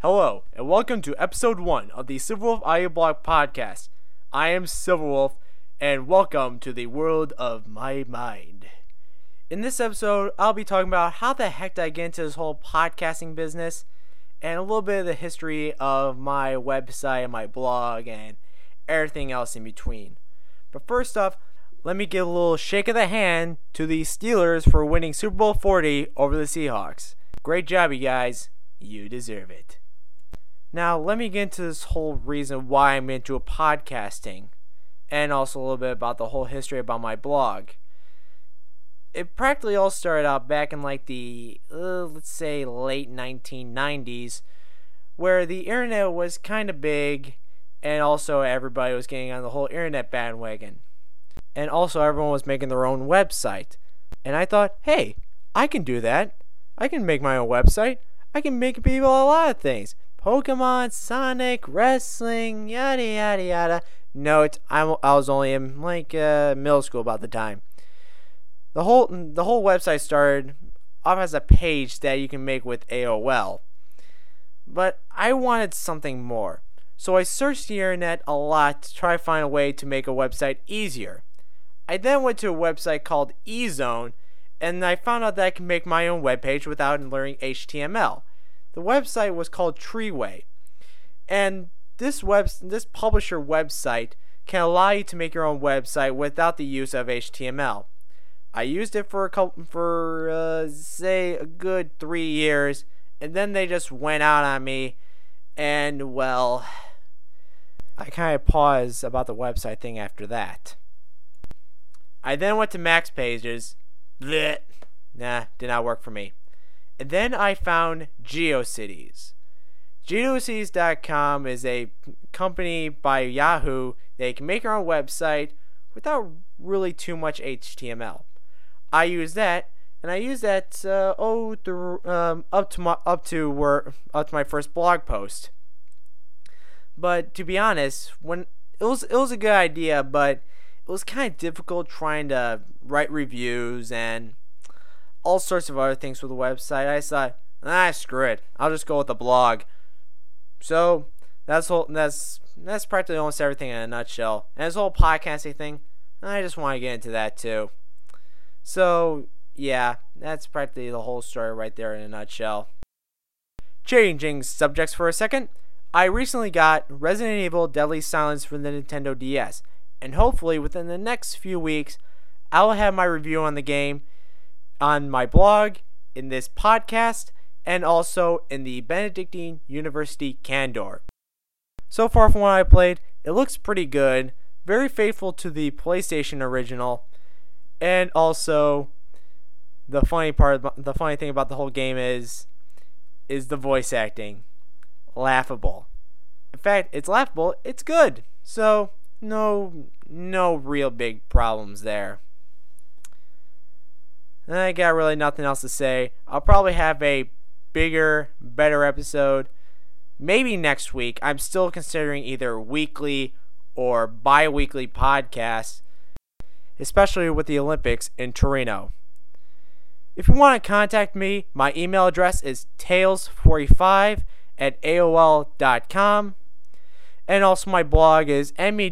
Hello, and welcome to episode 1 of the Silverwolf Audioblog podcast. I am Silverwolf, and welcome to the world of my mind. In this episode, I'll be talking about how the heck did I get into this whole podcasting business, and a little bit of the history of my website and my blog, and everything else in between. But first off, let me give a little shake of the hand to the Steelers for winning Super Bowl 40 over the Seahawks. Great job, you guys. You deserve it. Now, let me get into this whole reason why I'm into podcasting, and also a little bit about the whole history about my blog. It practically all started out back in like the, let's say, late 1990s, where the internet was kind of big, and also everybody was getting on the whole internet bandwagon. And also everyone was making their own website. And I thought, hey, I can do that. I can make my own website. I can make people a lot of things. Pokemon, Sonic, wrestling, yada yada yada. Note, I was only in middle school about the time. The whole website started off as a page that you can make with AOL. But I wanted something more. So I searched the internet a lot to try to find a way to make a website easier. I then went to a website called eZone, and I found out that I can make my own webpage without learning HTML. The website was called Treeway, and this publisher website can allow you to make your own website without the use of HTML. I used it for say a good 3 years, and then they just went out on me, and well, I kind of paused about the website thing after that. I then went to Max Pages. Blech. Nah, did not work for me. And then I found GeoCities. GeoCities.com is a company by Yahoo that you can make your own website without really too much HTML. I use that, and I use that up to my first blog post. But to be honest, when it was a good idea, but it was kind of difficult trying to write reviews and all sorts of other things with the website. I thought, screw it. I'll just go with the blog. So that's practically almost everything in a nutshell. And this whole podcasting thing, I just want to get into that too. So yeah, that's practically the whole story right there in a nutshell. Changing subjects for a second, I recently got Resident Evil Deadly Silence for the Nintendo DS, and hopefully within the next few weeks, I will have my review on the game on my blog, in this podcast, and also in the Benedictine University Candor. So far from what I played, it looks pretty good, very faithful to the PlayStation original, and also the funny thing about the whole game is the voice acting. Laughable. In fact, it's laughable, it's good. So no real big problems there. I got really nothing else to say. I'll probably have a bigger, better episode maybe next week. I'm still considering either weekly or bi-weekly podcasts, especially with the Olympics in Torino. If you want to contact me, my email address is tales45@aol.com. And also my blog is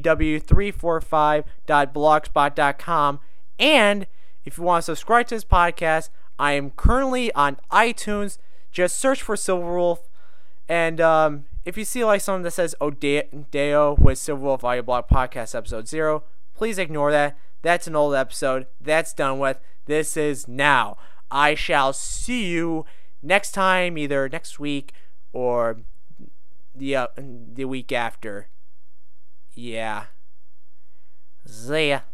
mew345.blogspot.com. And if you want to subscribe to this podcast, I am currently on iTunes. Just search for Silverwolf. And if you see like something that says Odeo with Silverwolf Audioblog Podcast Episode 0, please ignore that. That's an old episode. That's done with. This is now. I shall see you next time, either next week or the week after. Yeah. See ya.